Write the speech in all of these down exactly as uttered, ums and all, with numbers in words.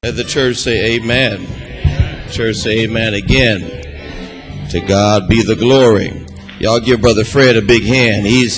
Let the church say amen. Church say amen again. To God be the glory. Y'all give Brother Fred a big hand. He's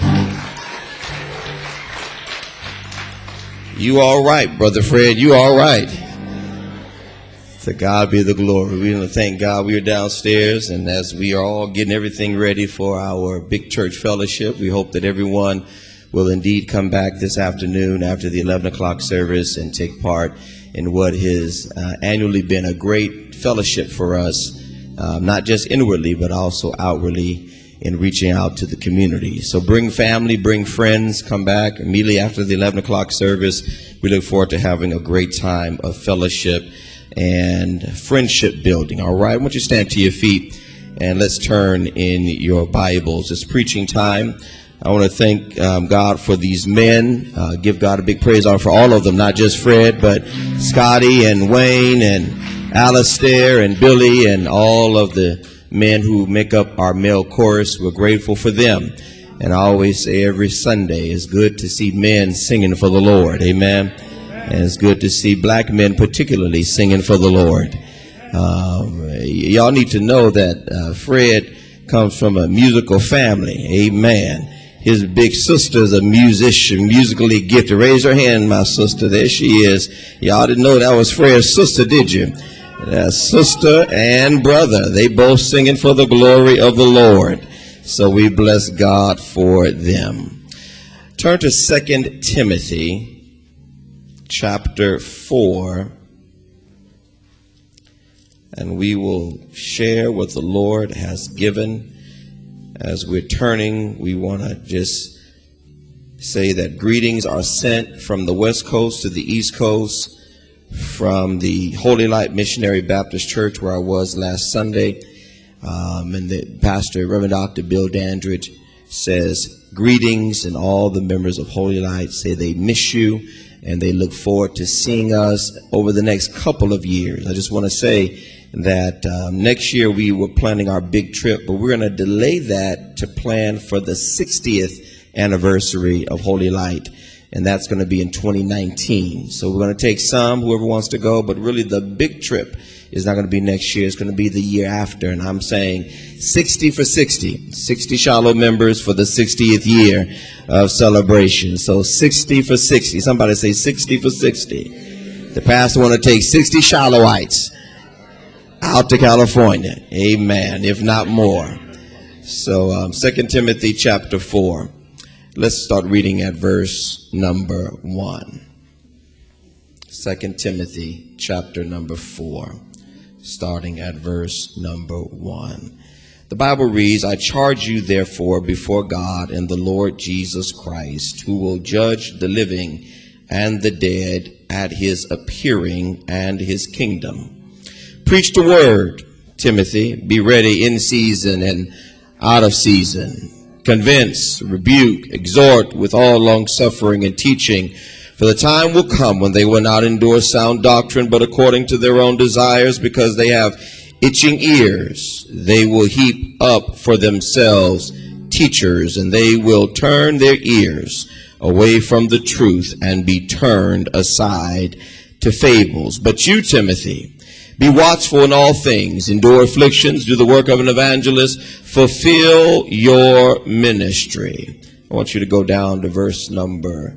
You all right, Brother Fred. You all right. To God be the glory. We want to thank God we are downstairs, and as we are all getting everything ready for our big church fellowship, we hope that everyone will indeed come back this afternoon after the eleven o'clock service and take part in what has uh, annually been a great fellowship for us, uh, not just inwardly, but also outwardly in reaching out to the community. So bring family, bring friends, come back immediately after the eleven o'clock service. We look forward to having a great time of fellowship and friendship building. All right, I want you to stand to your feet and let's turn in your Bibles. It's preaching time. I want to thank um, God for these men. Uh, give God a big praise on for all of them, not just Fred, but Scotty and Wayne and Alistair and Billy and all of the men who make up our male chorus. We're grateful for them. And I always say every Sunday, it's good to see men singing for the Lord. Amen. And it's good to see black men particularly singing for the Lord. Um, y'all need to know that uh, Fred comes from a musical family. Amen. His big sister's a musician, musically gifted. Raise her hand, my sister. There she is. Y'all didn't know that was Fred's sister, did you? That's sister and brother. They both singing for the glory of the Lord. So we bless God for them. Turn to Second Timothy chapter four. And we will share what the Lord has given. As we're turning, we want to just say that greetings are sent from the West Coast to the East Coast, from the Holy Light Missionary Baptist Church where I was last Sunday. Um, and the pastor, Reverend Doctor Bill Dandridge, says greetings, and all the members of Holy Light say they miss you and they look forward to seeing us over the next couple of years. I just want to say that um, next year we were planning our big trip, but we're going to delay that to plan for the sixtieth anniversary of Holy Light, and that's going to be in twenty nineteen. So we're going to take some, whoever wants to go, but really the big trip is not going to be next year. It's going to be the year after, and I'm saying sixty for sixty. sixty Shiloh members for the sixtieth year of celebration. So sixty for sixty. Somebody say sixty for sixty. The pastor want to take sixty Shilohites out to California. Amen. If not more. So um, Second Timothy chapter four. Let's start reading at verse number one. Second Timothy chapter number four, starting at verse number one. The Bible reads, I charge you therefore before God and the Lord Jesus Christ, who will judge the living and the dead at his appearing and his kingdom. Preach the word, Timothy. Be ready in season and out of season. Convince, rebuke, exhort with all long suffering and teaching. For the time will come when they will not endure sound doctrine, but according to their own desires, because they have itching ears, they will heap up for themselves teachers, and they will turn their ears away from the truth and be turned aside to fables. But you, Timothy, be watchful in all things, endure afflictions, do the work of an evangelist, fulfill your ministry. I want you to go down to verse number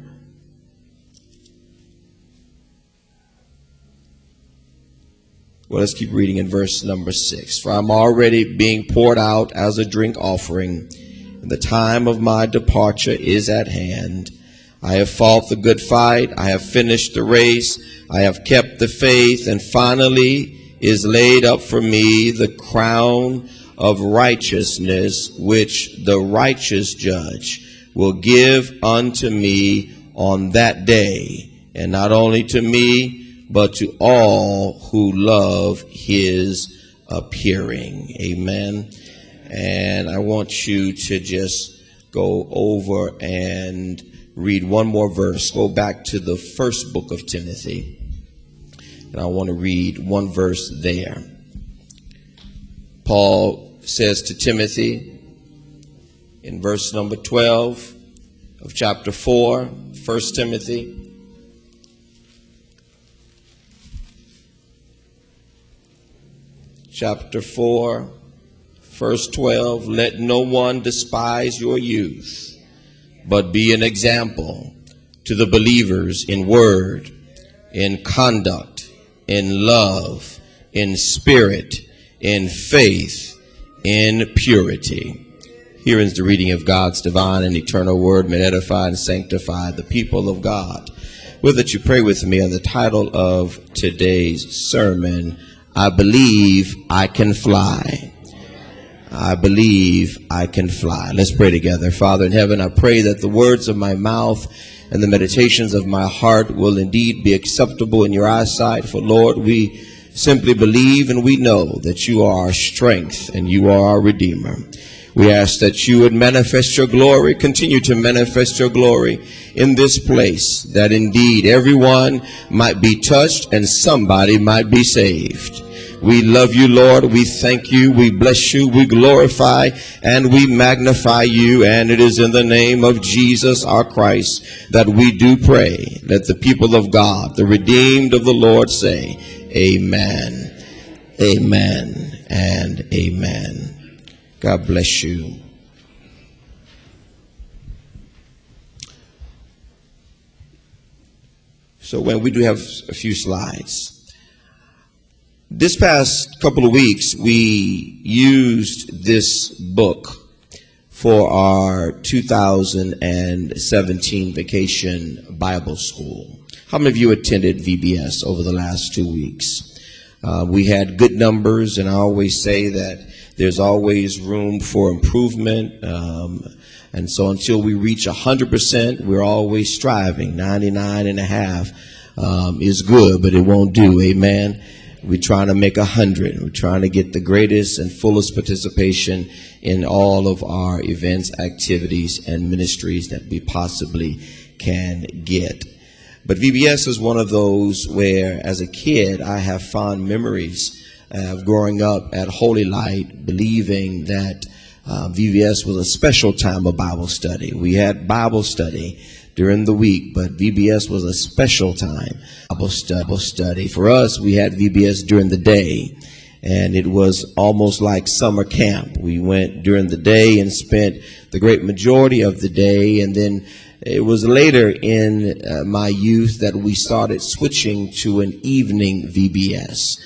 Well, let's keep reading in verse number six. For I'm already being poured out as a drink offering, and the time of my departure is at hand. I have fought the good fight. I have finished the race. I have kept the faith, and finally is laid up for me the crown of righteousness, which the righteous judge will give unto me on that day, and not only to me, but to all who love his appearing. Amen. And I want you to just go over and read one more verse. Go back to the first book of Timothy. And I want to read one verse there. Paul says to Timothy in verse number twelve of chapter four, First Timothy, chapter four, verse twelve, let no one despise your youth, but be an example to the believers in word, in conduct, in love, in spirit, in faith, in purity. Here is the reading of God's divine and eternal word, may edify and sanctify the people of God. Will that you pray with me on the title of today's sermon, I Believe I Can Fly. I believe I can fly. Let's pray together. Father in heaven, I pray that the words of my mouth and the meditations of my heart will indeed be acceptable in your eyesight. For Lord, we simply believe and we know that you are our strength and you are our Redeemer. We ask that you would manifest your glory, continue to manifest your glory in this place, that indeed everyone might be touched and somebody might be saved. We love you, Lord. We thank you. We bless you. We glorify and we magnify you. And it is in the name of Jesus, our Christ, that we do pray. Let the people of God, the redeemed of the Lord, say, amen, amen, and amen. God bless you. So when we do have a few slides. This past couple of weeks, we used this book for our two thousand seventeen Vacation Bible School. How many of you attended V B S over the last two weeks? Uh, we had good numbers, and I always say that there's always room for improvement. Um, and so until we reach one hundred percent, we're always striving. ninety-nine and a half um, is good, but it won't do. Amen. We're trying to make a hundred. We're trying to get the greatest and fullest participation in all of our events, activities, and ministries that we possibly can get. But V B S is one of those where, as a kid, I have fond memories of growing up at Holy Light, believing that uh, V B S was a special time of Bible study. We had Bible study during the week, but V B S was a special time Bible study. For us, we had V B S during the day, and it was almost like summer camp. We went during the day and spent the great majority of the day, and then it was later in uh, my youth that we started switching to an evening V B S.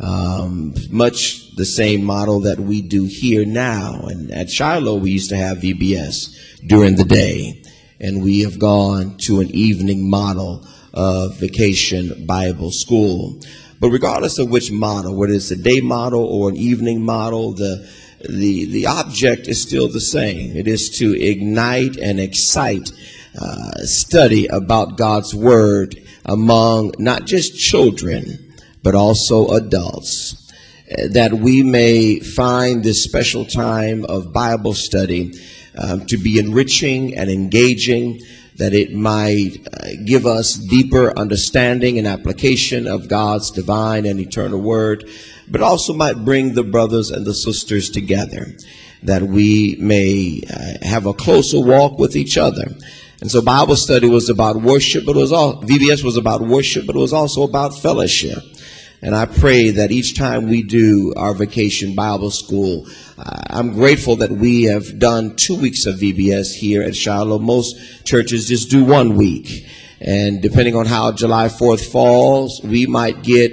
Um, much the same model that we do here now. And at Shiloh, we used to have V B S during the day. And we have gone to an evening model of Vacation Bible School. But regardless of which model, whether it's a day model or an evening model, the the the object is still the same. It is to ignite and excite uh, study about God's Word among not just children, but also adults, that we may find this special time of Bible study Um, to be enriching and engaging, that it might uh, give us deeper understanding and application of God's divine and eternal word, but also might bring the brothers and the sisters together, that we may uh, have a closer walk with each other. And so Bible study was about worship, but it was all, V B S was about worship, but it was also about fellowship. And I pray that each time we do our Vacation Bible School, uh, I'm grateful that we have done two weeks of V B S here at Shiloh. Most churches just do one week. And depending on how July fourth falls, we might get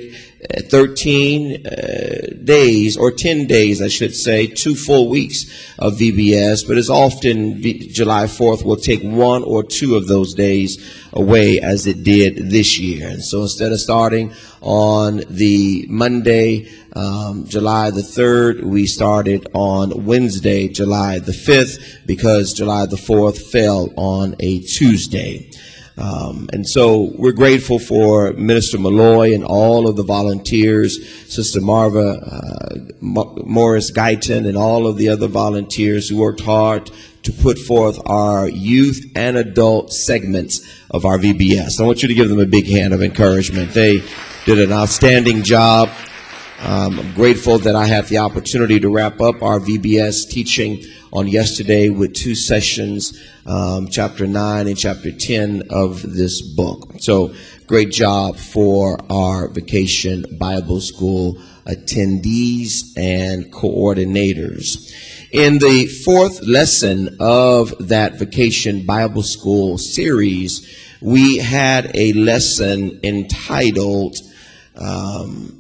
thirteen uh, days or ten days, I should say, two full weeks of V B S. But as often July fourth will take one or two of those days away as it did this year. And so instead of starting on the Monday, um, July the third, we started on Wednesday, July the fifth, because July the fourth fell on a Tuesday. Um, and so we're grateful for Minister Malloy and all of the volunteers, Sister Marva uh, Morris Guyton, and all of the other volunteers who worked hard to put forth our youth and adult segments of our V B S. I want you to give them a big hand of encouragement. They did an outstanding job. Um, I'm grateful that I had the opportunity to wrap up our V B S teaching on yesterday with two sessions, um, chapter nine and chapter ten of this book. So great job for our Vacation Bible School attendees and coordinators. In the fourth lesson of that Vacation Bible School series, we had a lesson entitled, um,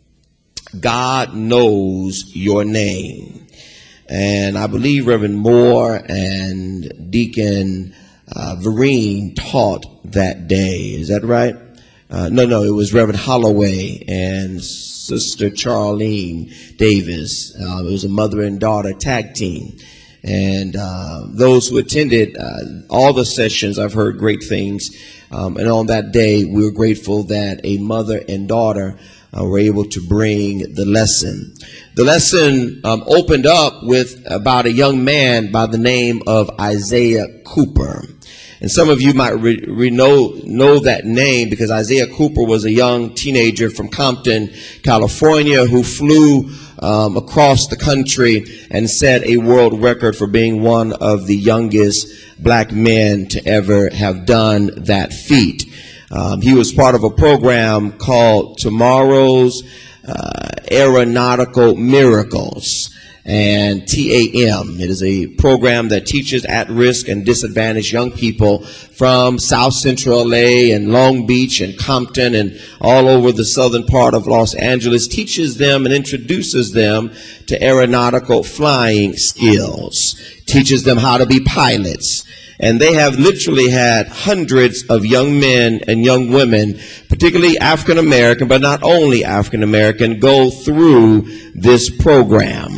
God Knows Your Name. And I believe Reverend Moore and Deacon uh, Vereen taught that day. Is that right? Uh, no, no, it was Reverend Holloway and Sister Charlene Davis. Uh, it was a mother and daughter tag team. And uh, those who attended uh, all the sessions, I've heard great things. Um, and on that day, we were grateful that a mother and daughter Uh, were able to bring the lesson. The lesson um, opened up with about a young man by the name of Isaiah Cooper. And some of you might re- re- know, know that name because Isaiah Cooper was a young teenager from Compton, California, who flew um, across the country and set a world record for being one of the youngest black men to ever have done that feat. Um, he was part of a program called Tomorrow's uh, Aeronautical Miracles, and T A M. It is a program that teaches at-risk and disadvantaged young people from South Central L A and Long Beach and Compton and all over the southern part of Los Angeles, teaches them and introduces them to aeronautical flying skills, teaches them how to be pilots. And they have literally had hundreds of young men and young women, particularly African American, but not only African American, go through this program.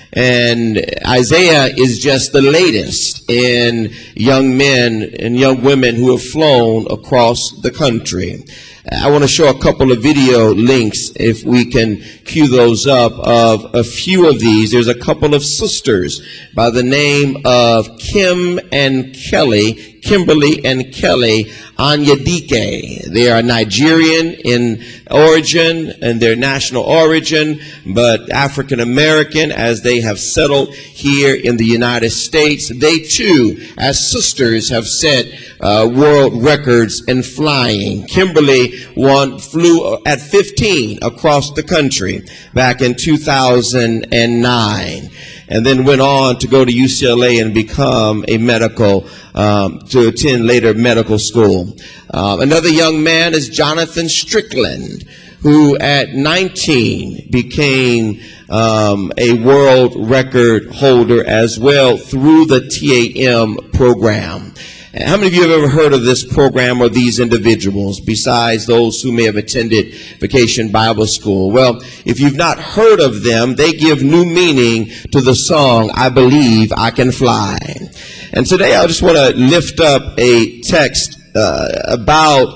And Isaiah is just the latest in young men and young women who have flown across the country. I want to show a couple of video links, if we can cue those up, of a few of these. There's a couple of sisters by the name of Kim and Kelly, Kimberly and Kelly Anyadike. They are Nigerian in origin and their national origin, but African American as they have settled here in the United States. They too, as sisters, have set uh, world records in flying. Kimberly won, flew at fifteen across the country back in two thousand nine. And then went on to go to U C L A and become a medical, um, to attend later medical school. Uh, another young man is Jonathan Strickland, who at nineteen became um, a world record holder as well through the T A M program. How many of you have ever heard of this program or these individuals besides those who may have attended Vacation Bible School? Well, if you've not heard of them, they give new meaning to the song, I Believe I Can Fly. And today I just want to lift up a text uh, about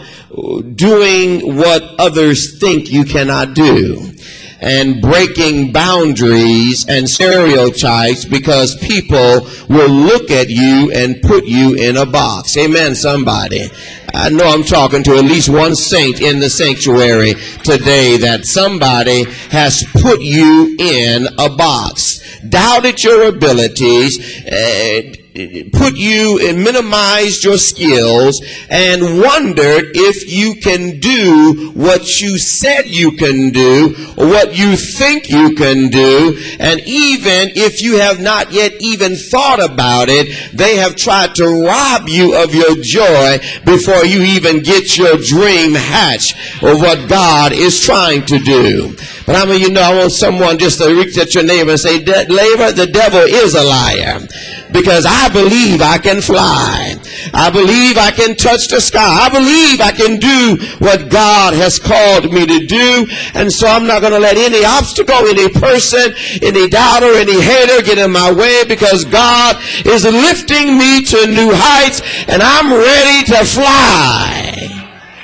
doing what others think you cannot do, and breaking boundaries and stereotypes because people will look at you and put you in a box. Amen, somebody. I know I'm talking to at least one saint in the sanctuary today, that somebody has put you in a box, doubted your abilities, uh, put you and minimized your skills, and wondered if you can do what you said you can do, or what you think you can do. And even if you have not yet even thought about it, they have tried to rob you of your joy before you even get your dream hatched of what God is trying to do. But how many of you know, I want someone just to reach at your neighbor and say, neighbor, the devil is a liar. Because I believe I can fly. I believe I can touch the sky. I believe I can do what God has called me to do. And so I'm not going to let any obstacle, any person, any doubter, any hater get in my way, because God is lifting me to new heights and I'm ready to fly.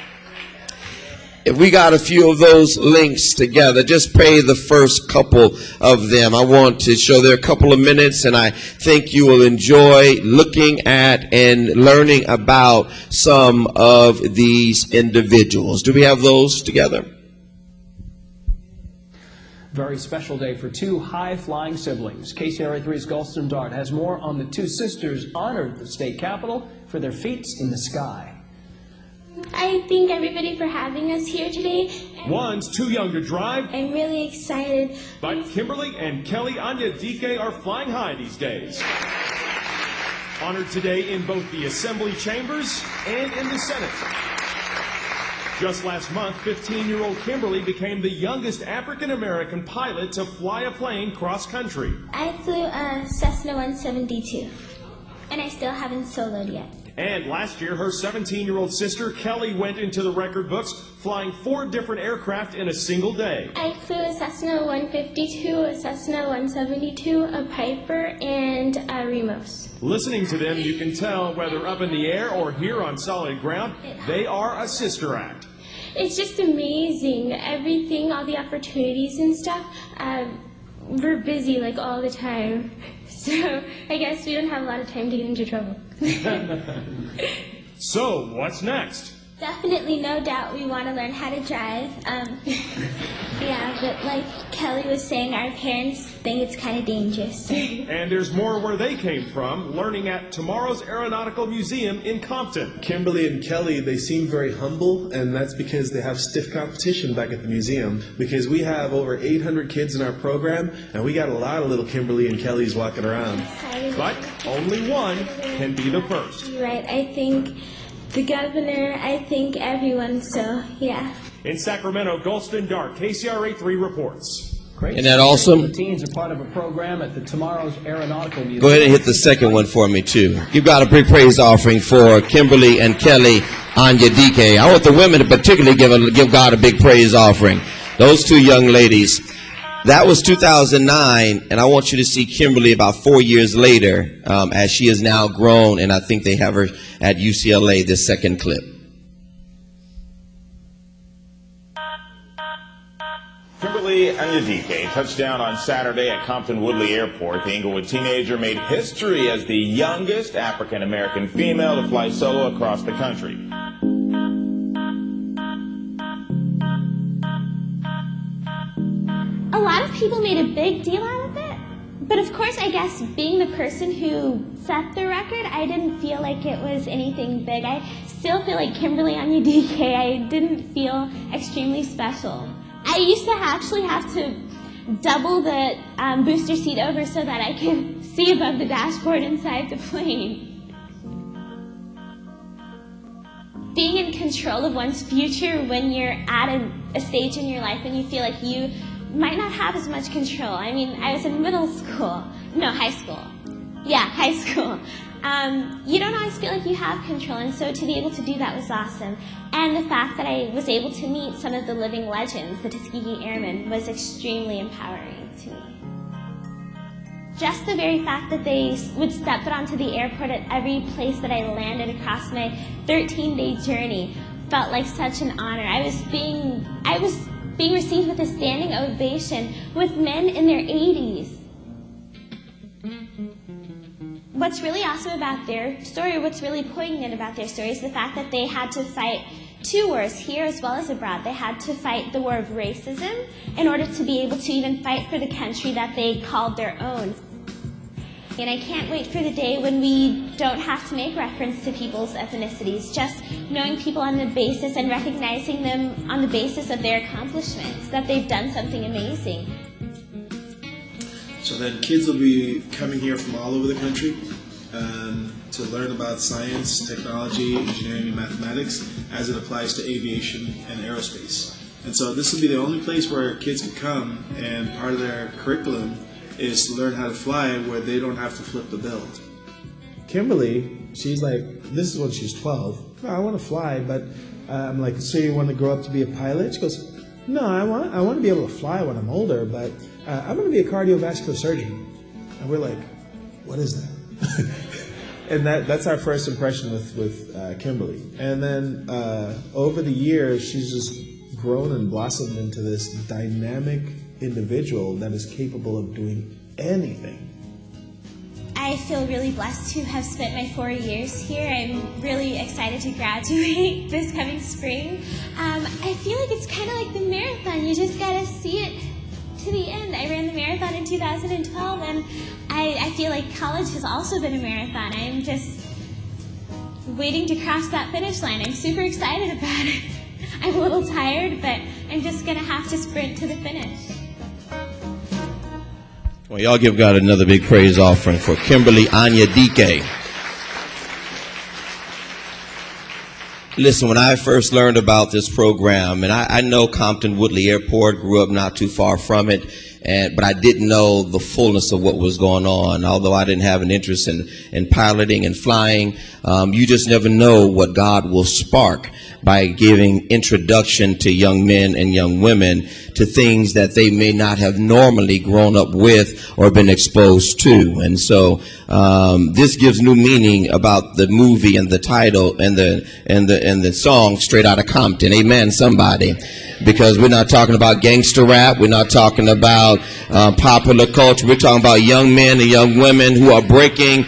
If we got a few of those links together, just play the first couple of them. I want to show there a couple of minutes, and I think you will enjoy looking at and learning about some of these individuals. Do we have those together? Very special day for two high-flying siblings. K C R A three's Gulston Dart has more on the two sisters honored at the state capitol for their feats in the sky. I thank everybody for having us here today. One's too young to drive. I'm really excited. But Kimberly and Kelly Anyadike are flying high these days. Honored today in both the Assembly chambers and in the Senate. Just last month, fifteen-year-old Kimberly became the youngest African-American pilot to fly a plane cross-country. I flew a Cessna one seventy-two, and I still haven't soloed yet. And last year, her seventeen-year-old sister, Kelly, went into the record books, flying four different aircraft in a single day. I flew a Cessna one fifty-two, a Cessna one seventy-two, a Piper, and a Remos. Listening to them, you can tell whether up in the air or here on solid ground, they are a sister act. It's just amazing, everything, all the opportunities and stuff. Um, we're busy like all the time, so I guess we don't have a lot of time to get into trouble. So, what's next? Definitely, no doubt, we want to learn how to drive. Um, yeah, but like Kelly was saying, our parents think it's kind of dangerous. And there's more where they came from, learning at tomorrow's Aeronautical Museum in Compton. Kimberly and Kelly, they seem very humble, and that's because they have stiff competition back at the museum, because we have over eight hundred kids in our program, and we got a lot of little Kimberly and Kellys walking around. But only one can be the first. You're right, I think the governor, I think everyone, so yeah. In Sacramento, Gulston Dart, K C R A three reports. Great. Isn't that awesome? The teens are part of a program at the tomorrow's Aeronautical Museum. Go ahead and hit the second one for me, too. Give God a big praise offering for Kimberly and Kelly Anyadike. I want the women to particularly give, a, give God a big praise offering. Those two young ladies. That was two thousand nine, and I want you to see Kimberly about four years later, um, as she is now grown, and I think they have her at U C L A, this second clip. Kimberly Anyadike touched down on Saturday at Compton Woodley Airport. The Inglewood teenager made history as the youngest African-American female to fly solo across the country. A lot of people made a big deal out of it, but of course, I guess being the person who set the record, I didn't feel like it was anything big. I still feel like Kimberly Anyadike. I didn't feel extremely special. I used to actually have to double the um, booster seat over so that I could see above the dashboard inside the plane. Being in control of one's future when you're at a, a stage in your life when you feel like you might not have as much control. I mean, I was in middle school. No, high school. Yeah, high school. Um, you don't always feel like you have control, and so to be able to do that was awesome. And the fact that I was able to meet some of the living legends, the Tuskegee Airmen, was extremely empowering to me. Just the very fact that they would step foot onto the airport at every place that I landed across my thirteen-day journey felt like such an honor. I was being, I was being received with a standing ovation with men in their eighties. What's really awesome about their story, what's really poignant about their story is the fact that they had to fight two wars, here as well as abroad. They had to fight the war of racism in order to be able to even fight for the country that they called their own. And I can't wait for the day when we don't have to make reference to people's ethnicities, just knowing people on the basis and recognizing them on the basis of their accomplishments, that they've done something amazing. So then kids will be coming here from all over the country um, to learn about science, technology, engineering, and mathematics as it applies to aviation and aerospace. And so this will be the only place where kids can come, and part of their curriculum is to learn how to fly where they don't have to flip the bill. Kimberly, she's like, this is when she's twelve. Oh, I want to fly, but uh, I'm like, so you want to grow up to be a pilot? She goes, no, I want I want to be able to fly when I'm older, but uh, I'm going to be a cardiovascular surgeon. And we're like, what is that? And that that's our first impression with, with uh, Kimberly. And then uh, over the years, she's just grown and blossomed into this dynamic individual that is capable of doing anything. I feel really blessed to have spent my four years here. I'm really excited to graduate this coming spring. Um, I feel like it's kind of like the marathon. You just gotta see it to the end. I ran the marathon in two thousand twelve, and I, I feel like college has also been a marathon. I'm just waiting to cross that finish line. I'm super excited about it. I'm a little tired, but I'm just going to have to sprint to the finish. Well, y'all give God another big praise offering for Kimberly Anyadike. Listen, when I first learned about this program, and I, I know Compton Woodley Airport, grew up not too far from it, and but I didn't know the fullness of what was going on. Although I didn't have an interest in, in piloting and flying, um, you just never know what God will spark by giving introduction to young men and young women to things that they may not have normally grown up with or been exposed to. And so um, this gives new meaning about the movie and the title and the and the and the song Straight Outta Compton. Amen, somebody. Because we're not talking about gangster rap. We're not talking about uh, popular culture. We're talking about young men and young women who are breaking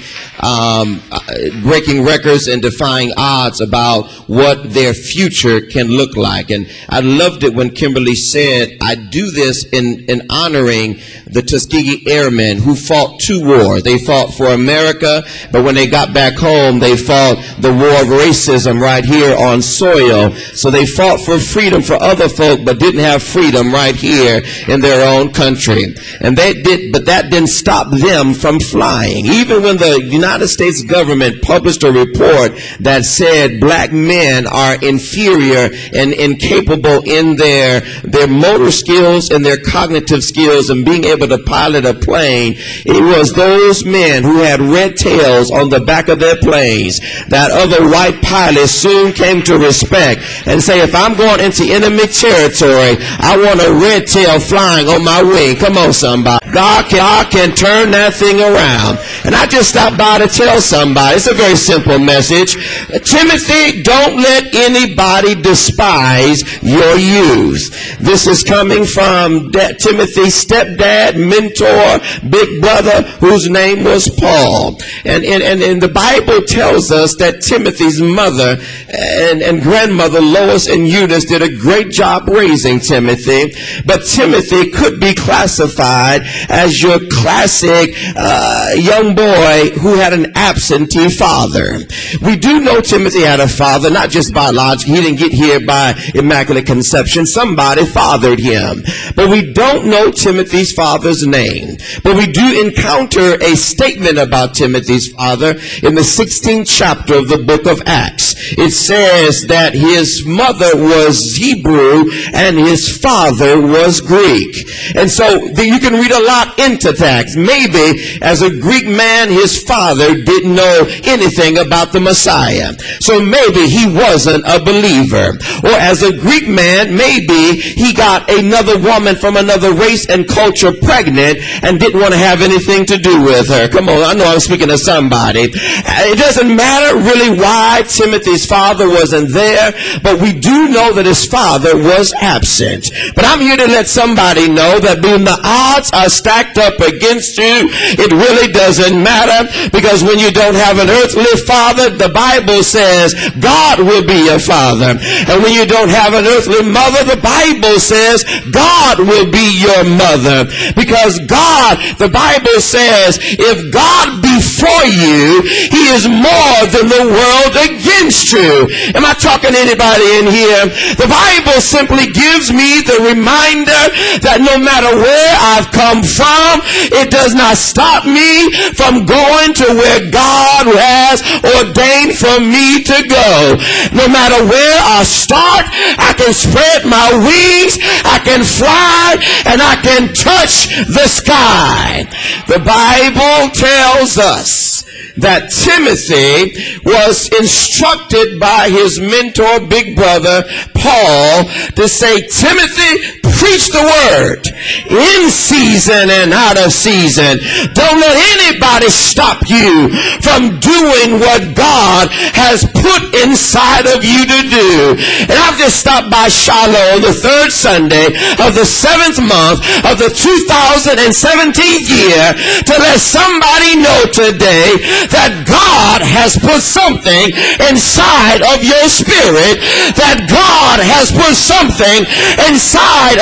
um, uh, breaking records and defying odds about what their future can look like. And I loved it when Kimberly said, I do this in, in honoring the Tuskegee Airmen who fought two wars. They fought for America, but when they got back home, they fought the war of racism right here on soil. So they fought for freedom for other folk, but didn't have freedom right here in their own country. And they did, but that didn't stop them from flying. Even when the United States government published a report that said black men are inferior and incapable in their, their motor skills and their cognitive skills and being able to pilot a plane, it was those men who had red tails on the back of their planes that other white pilots soon came to respect and say, if I'm going into enemy territory, I want a red tail flying on my wing. Come on, somebody. God can, God can turn that thing around. And I just stopped by to tell somebody, it's a very simple message. Timothy, don't let anybody despise your youth. This is coming from De- Timothy's stepdad, mentor, big brother, whose name was Paul. And, and, and, and the Bible tells us that Timothy's mother and, and grandmother, Lois and Eunice, did a great job raising Timothy. But Timothy could be classified as your classic uh, young boy who had an absentee father. We do know Timothy had a father, not just biologically. He didn't get here by immaculate conception. Somebody fathered him. But we don't know Timothy's father's name. But we do encounter a statement about Timothy's father in the sixteenth chapter of the book of Acts. It says that his mother was Hebrew and his father was Greek. And so the, you can read a lot into that. Maybe as a Greek man, his father didn't know anything about the Messiah. So maybe he wasn't a believer. Or as a Greek man, maybe he got another woman from another race and culture pregnant and didn't want to have anything to do with her. Come on, I know I'm speaking to somebody. It doesn't matter really why Timothy's father wasn't there, but we do know that his father was absent. But I'm here to let somebody know that when the odds are stacked up against you, it really doesn't matter, because when you don't have an earthly father, the Bible says God will be your father. And when you don't have an earthly mother, the Bible says God will be your mother. Because God, the Bible says, if God be for you, he is more than the world against you. Am I talking to anybody in here? The Bible simply gives me the reminder that no matter where I've come from, it does not stop me from going to where God has ordained for me to go. No matter where I start, I can spread my wings, I can fly, and I can touch the sky. The Bible tells us that Timothy was instructed by his mentor, big brother, Paul, to say, Timothy, preach the word in season and out of season. Don't let anybody stop you from doing what God has put inside of you to do. And I've just stopped by Shiloh on the third Sunday of the seventh month of the two thousand seventeenth year to let somebody know today that God has put something inside of your spirit, that God has put something inside of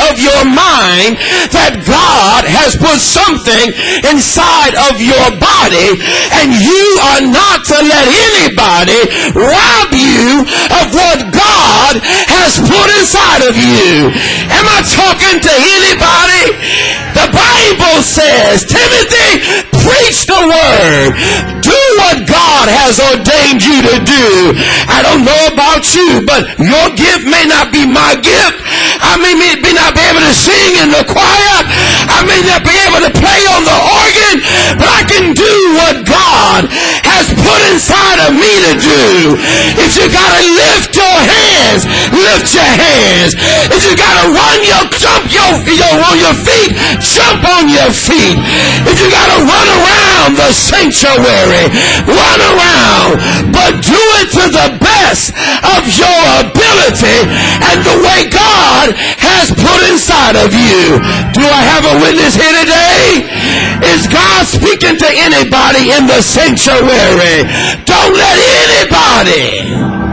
of your mind that God has put something inside of your body, and you are not to let anybody rob you of what God has put inside of you. Am I talking to anybody? The Bible says, Timothy, preach the word. Do what God has ordained you to do. I don't know about you, but your gift may not be my gift. I may, may not be able to sing in the choir. I may not be able to play on the organ, but I can do what God has put inside of me to do. If you gotta lift your hands, lift your hands. If you gotta run your jump your, your on your feet, jump on your feet. If you gotta run around the sanctuary, run around, but do it to the best of your ability and the way God has put inside of you. Do I have a witness here today? Is God speaking to anybody in the sanctuary? Don't let anybody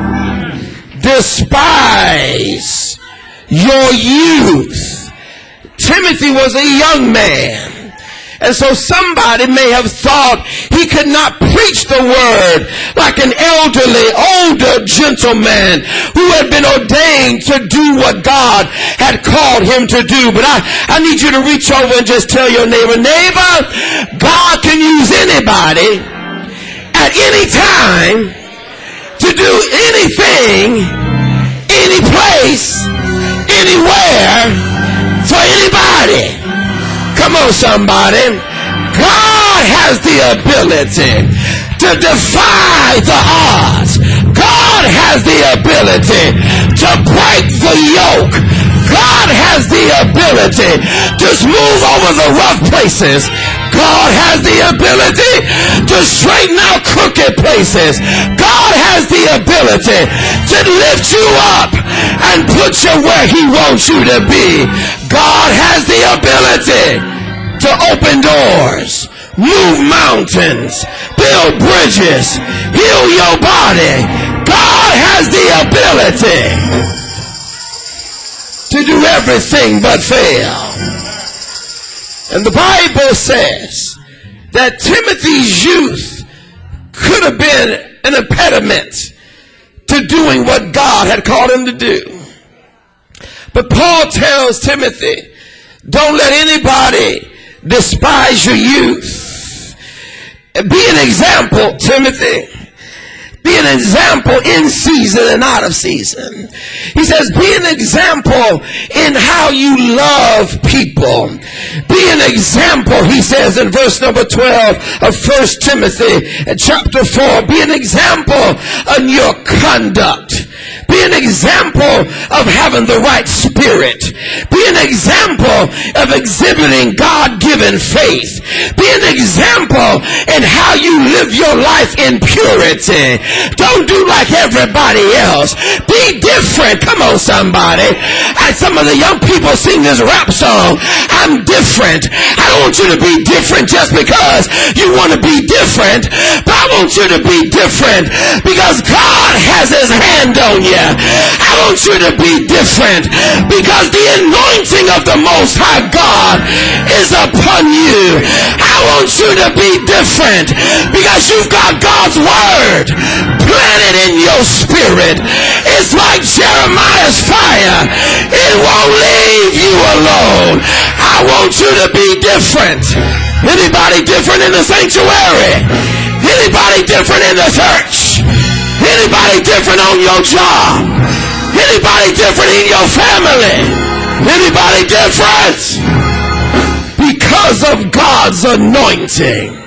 despise your youth. Timothy was a young man. And so somebody may have thought he could not preach the word like an elderly, older gentleman who had been ordained to do what God had called him to do. But I, I need you to reach over and just tell your neighbor, neighbor, God can use anybody at any time to do anything, any place, anywhere, for anybody. Come on, somebody. God has the ability to defy the odds. God has the ability to break the yoke. God has the ability to smooth over the rough places. God has the ability to straighten out crooked places. God has the ability to lift you up and put you where he wants you to be. God has the ability to open doors, move mountains, build bridges, heal your body. God has the ability to do everything but fail. And the Bible says that Timothy's youth could have been an impediment to doing what God had called him to do. But Paul tells Timothy, don't let anybody despise your youth. Be an example, Timothy. Be an example in season and out of season. He says, be an example in how you love people. Be an example, he says in verse number twelve of First Timothy chapter four. Be an example in your conduct. Be an example of having the right spirit. Be an example of exhibiting God-given faith. Be an example in how you live your life in purity. Don't do like everybody else. Be different. Come on, somebody. And some of the young people sing this rap song, I'm different. I don't want you to be different just because you want to be different, but I want you to be different because God has his hand on you. I want you to be different because the anointing of the Most High God is upon you. I want you to be different because you've got God's word planted in your spirit. It's like Jeremiah's fire. It won't leave you alone. I want you to be different. Anybody different in the sanctuary? Anybody different in the church? Anybody different on your job? Anybody different in your family? Anybody different? Because of God's anointing,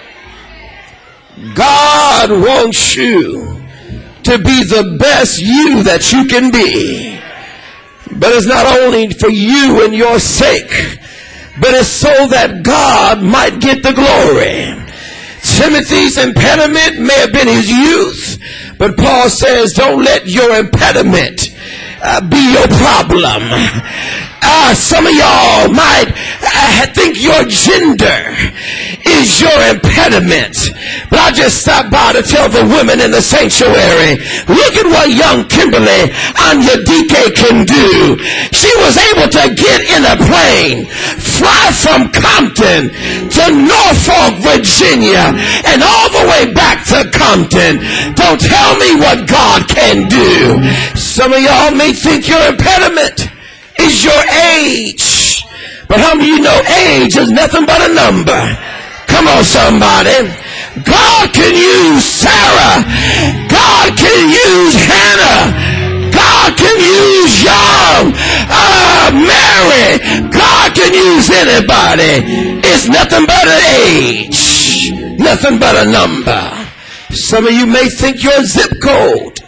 God wants you to be the best you that you can be. But it's not only for you and your sake, but it's so that God might get the glory. Timothy's impediment may have been his youth, but Paul says don't let your impediment uh, be your problem. Uh, some of y'all might I think your gender is your impediment. But I just stopped by to tell the women in the sanctuary, look at what young Kimberly Onyedike can do. She was able to get in a plane, fly from Compton to Norfolk, Virginia, and all the way back to Compton. Don't tell me what God can do. Some of y'all may think your impediment is your age. But how many of you know age is nothing but a number? Come on, somebody. God can use Sarah. God can use Hannah. God can use young uh, Mary. God can use anybody. It's nothing but an age. Nothing but a number. Some of you may think your zip code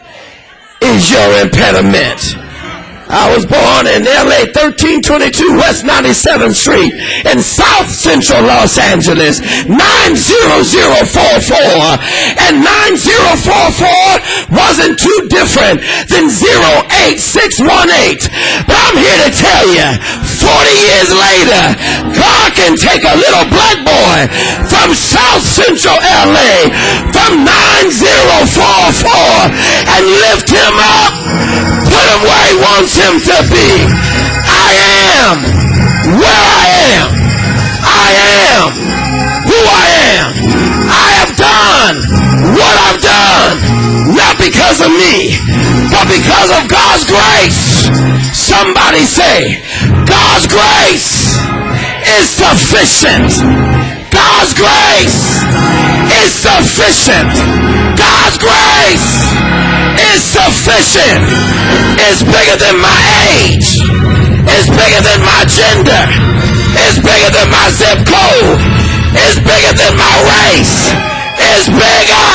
is your impediment. I was born in L A thirteen twenty-two West ninety-seventh Street in South Central Los Angeles, nine zero zero four four. And nine zero four four wasn't too different than zero eight six one eight. But I'm here to tell you, forty years later, God can take a little black boy from South Central L A from nine zero four four and lift him up, put him where He wants him to be. I am where I am. I am who I am. I have done what I've done, not because of me, but because of God's grace. Somebody say, God's grace is sufficient. God's grace is sufficient. God's grace is sufficient. It's bigger than my age. It's bigger than my gender. It's bigger than my zip code. It's bigger than my race. It's bigger.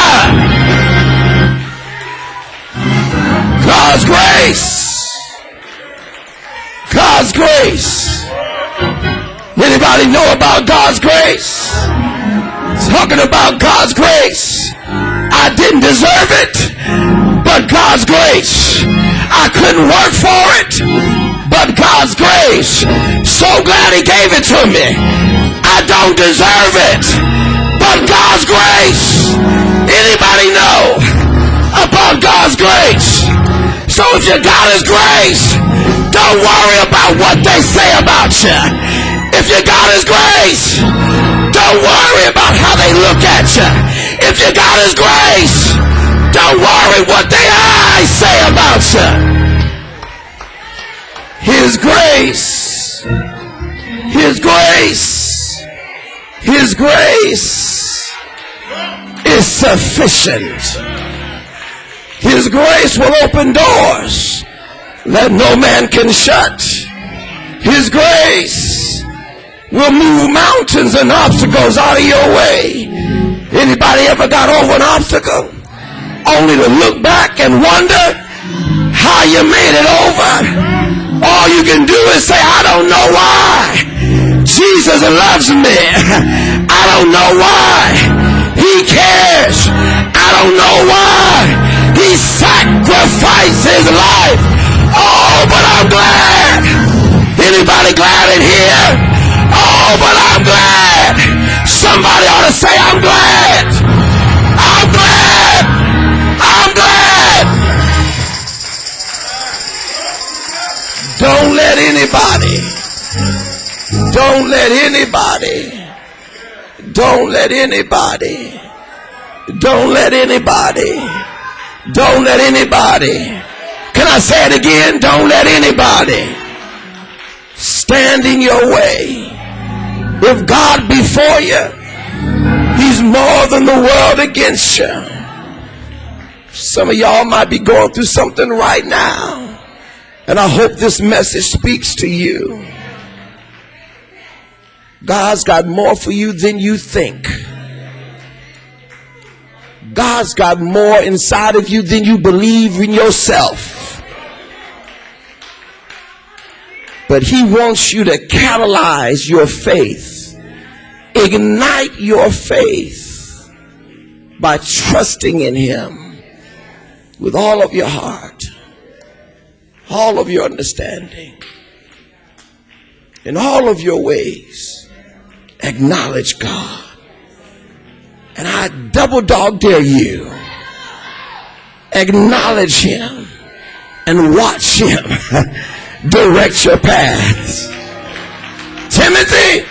God's grace. God's grace. Anybody know about God's grace? Talking about God's grace. I didn't deserve it, but God's grace. I couldn't work for it, but God's grace. So glad He gave it to me. I don't deserve it, but God's grace. Anybody know about God's grace? So if you got His grace, don't worry about what they say about you. If you got His grace, don't worry about how they look at you. If you got His grace, don't worry what their eyes say about you. His grace, His grace, His grace is sufficient. His grace will open doors that no man can shut. His grace will move mountains and obstacles out of your way. Anybody ever got over an obstacle only to look back and wonder how you made it over? All you can do is say, I don't know why. Jesus loves me. I don't know why. He cares. I don't know why. He sacrificed His life. Oh, but I'm glad. Anybody glad in here? Oh, but I'm glad. Somebody ought to say, I'm glad. I'm glad. I'm glad. Don't let anybody, don't let anybody, don't let anybody, don't let anybody, don't let anybody, can I say it again? Don't let anybody stand in your way. If God be for you, He's more than the world against you. Some of y'all might be going through something right now, and I hope this message speaks to you. God's got more for you than you think. God's got more inside of you than you believe in yourself. But He wants you to catalyze your faith, ignite your faith by trusting in Him with all of your heart, all of your understanding. In all of your ways, acknowledge God. And I double dog dare you, acknowledge him and watch him direct your paths. Timothy,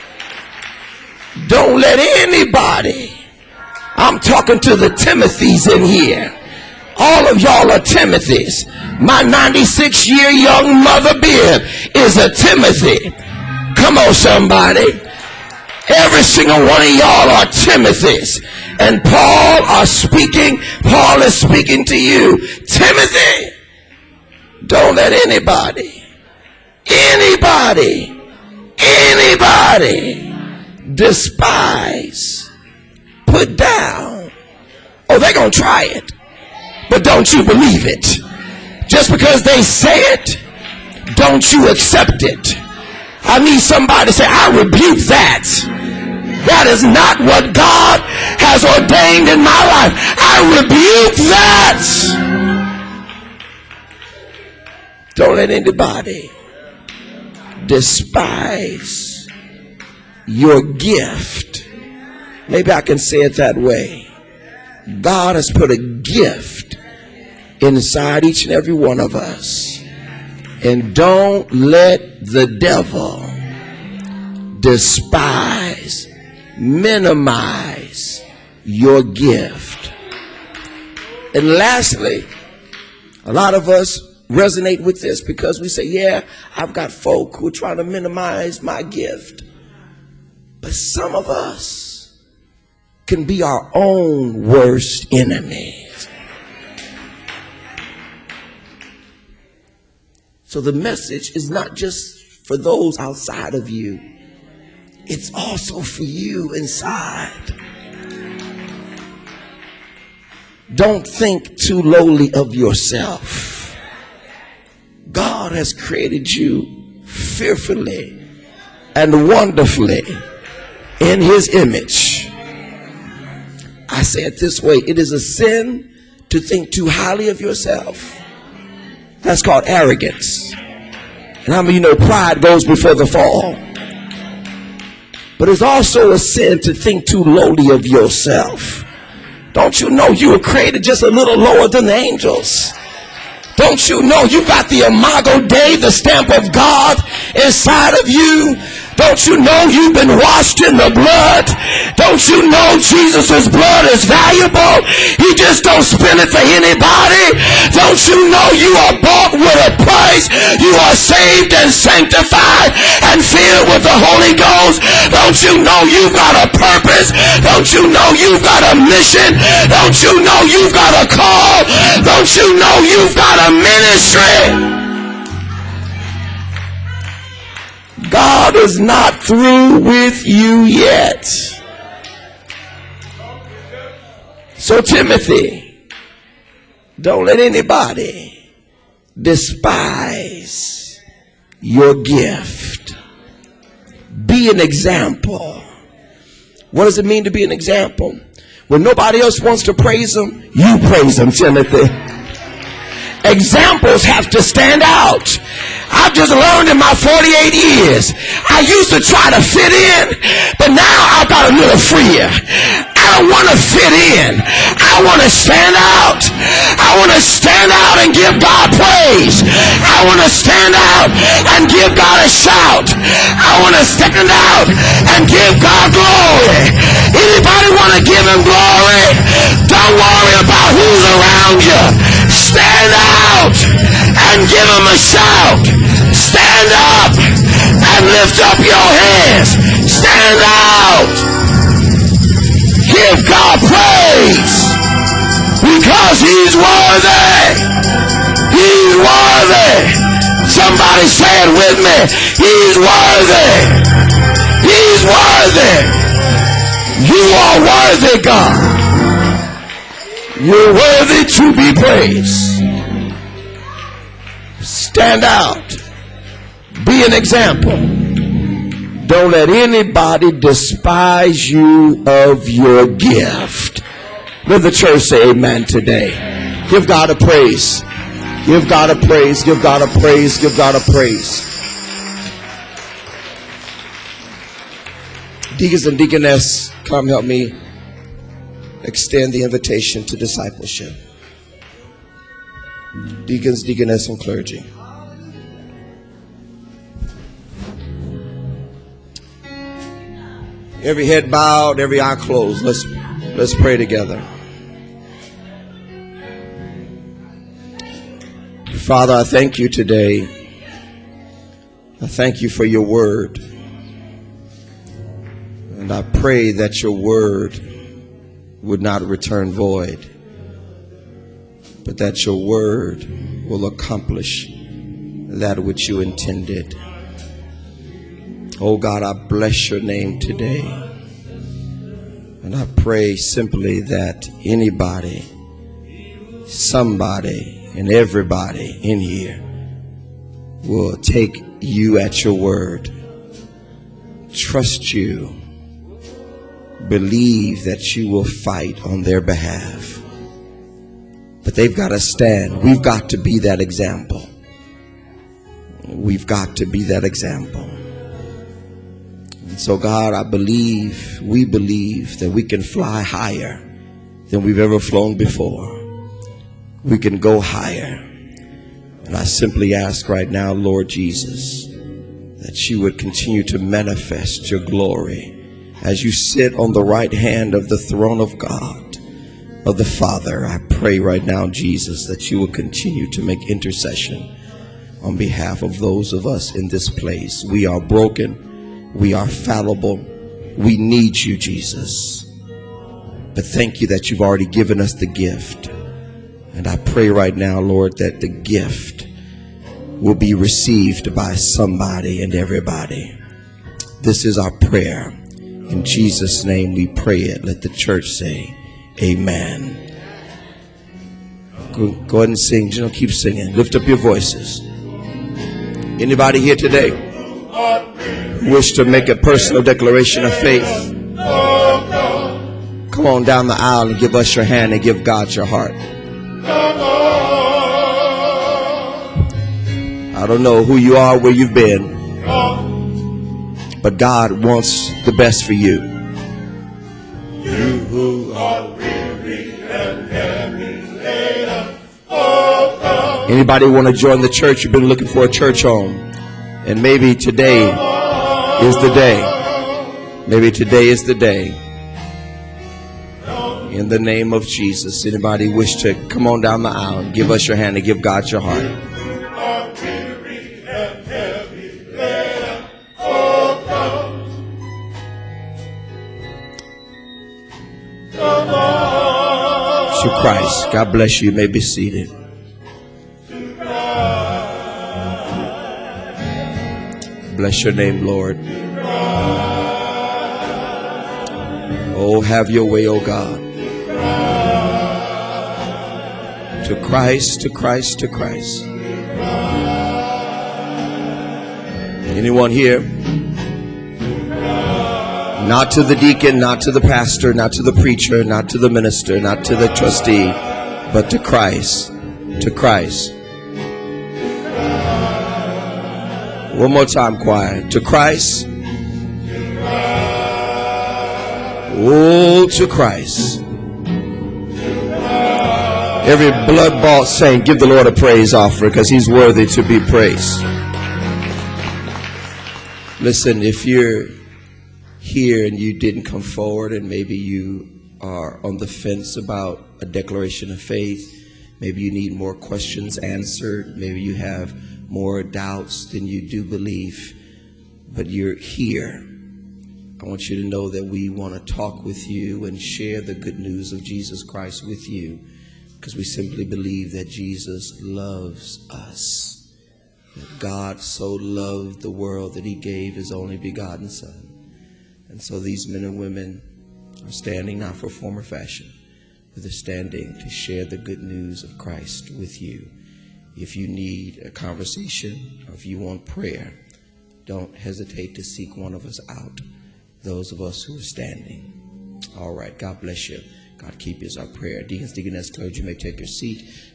don't let anybody, I'm talking to the Timothys in here. All of y'all are Timothys. My ninety-six year young mother Bibb is a Timothy. Come on, somebody. Every single one of y'all are Timothys. And Paul are speaking, Paul is speaking to you. Timothy, don't let anybody, anybody, anybody despise, put down. Oh, they're going to try it. But don't you believe it. Just because they say it, don't you accept it. I need somebody to say, I rebuke that. That is not what God has ordained in my life. I rebuke that. Don't let anybody despise your gift. Maybe I can say it that way. God has put a gift inside each and every one of us. And don't let the devil despise, minimize your gift. And lastly, a lot of us resonate with this because we say, yeah, I've got folk who are trying to minimize my gift. But some of us can be our own worst enemies. So the message is not just for those outside of you. It's also for you inside. Don't think too lowly of yourself. God has created you fearfully and wonderfully in his image. I say it this way. It is a sin to think too highly of yourself. That's called arrogance. And how many of you know pride goes before the fall? But it's also a sin to think too lowly of yourself. Don't you know you were created just a little lower than the angels? Don't you know you got the imago Dei, the stamp of God inside of you? Don't you know you've been washed in the blood? Don't you know Jesus' blood is valuable? He just don't spend it for anybody. Don't you know you are bought with a price? You are saved and sanctified and filled with the Holy Ghost. Don't you know you've got a purpose? Don't you know you've got a mission? Don't you know you've got a call? Don't you know you've got a ministry? God is not through with you yet. So Timothy, don't let anybody despise your gift. Be an example. What does it mean to be an example? When nobody else wants to praise him, you praise him, Timothy. Examples have to stand out. I've just learned in my forty-eight years. I used to try to fit in, but now I got a little freer. I don't want to fit in. I want to stand out. I want to stand out and give God praise. I want to stand out and give God a shout. I want to stand out and give God glory. Anybody want to give him glory? Don't worry about who's around you. Stand out and give him a shout. Stand up and lift up your hands. Stand out. Give God praise because he's worthy. He's worthy. Somebody say it with me. He's worthy. He's worthy. You are worthy, God. You're worthy to be praised. Stand out. Be an example. Don't let anybody despise you of your gift. Let the church say amen today. Give God a praise. Give God a praise. Give God a praise. Give God a praise. Deacons and deaconess, come help me extend the invitation to discipleship. Deacons, deaconess, and clergy. Every head bowed, every eye closed. Let's let's pray together. Father, I thank you today. I thank you for your word. And I pray that your word would not return void, but that your word will accomplish that which you intended. Oh God, I bless your name today. And I pray simply that anybody, somebody, and everybody in here will take you at your word, trust you, believe that you will fight on their behalf. But they've got to stand. We've got to be that example. We've got to be that example. And so, God, I believe, we believe that we can fly higher than we've ever flown before. We can go higher. And I simply ask right now, Lord Jesus, that you would continue to manifest your glory as you sit on the right hand of the throne of God, of the Father. I pray right now, Jesus, that you will continue to make intercession on behalf of those of us in this place. We are broken. We are fallible. We need you, Jesus. But thank you that you've already given us the gift. And I pray right now, Lord, that the gift will be received by somebody and everybody. This is our prayer. In Jesus' name we pray it. Let the church say amen. Go, go ahead and sing. You know, keep singing. Lift up your voices. Anybody here today wish to make a personal declaration of faith? Come on down the aisle and give us your hand and give God your heart. I don't know who you are, where you've been, but God wants the best for you. You who are weary and heavy laden, oh, anybody want to join the church? You've been looking for a church home, and maybe today is the day. Maybe today is the day. In the name of Jesus, anybody wish to come on down the aisle and give us your hand and give God your heart? To Christ. God bless you. You may be seated. Bless your name, Lord. Oh, have your way, oh God. To Christ, to Christ, to Christ. Anyone here? Not to the deacon, not to the pastor, not to the preacher, not to the minister, not to the trustee, but to Christ, to Christ. One more time, choir. To Christ. Oh, to Christ. Every blood-bought saint, give the Lord a praise offering because he's worthy to be praised. Listen, if you're here and you didn't come forward and maybe you are on the fence about a declaration of faith, maybe you need more questions answered, maybe you have more doubts than you do believe, but you're here, I want you to know that we want to talk with you and share the good news of Jesus Christ with you, because we simply believe that Jesus loves us. That God so loved the world that he gave his only begotten Son. And so these men and women are standing not for form or fashion, but they're standing to share the good news of Christ with you. If you need a conversation or if you want prayer, don't hesitate to seek one of us out, those of us who are standing. All right, God bless you. God keep you is our prayer. Deacons, deaconess, clergy, you may take your seat.